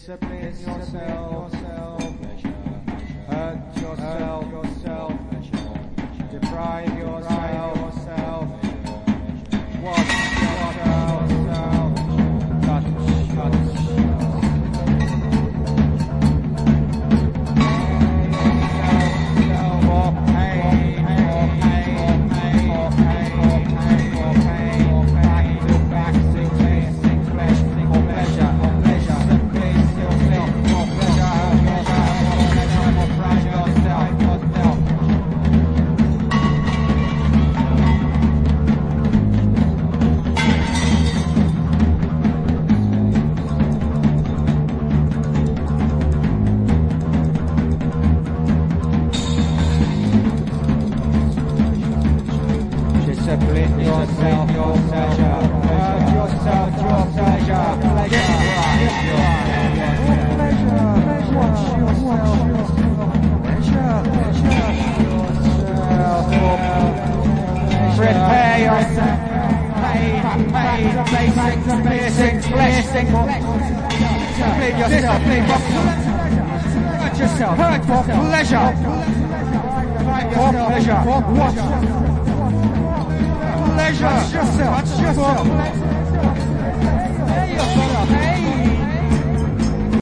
Discipline yourself, hurt yourself, deprive yourself, watch yourself, touch. Discipline yourself, your pleasure. Hurt yourself, your pleasure. Prepare yourself. Discipline yourself. Hurt yourself. Hurt for pleasure. For pleasure. For what? Pleasure. Watch yourself. Watch yourself. Hey, yourself. Hey.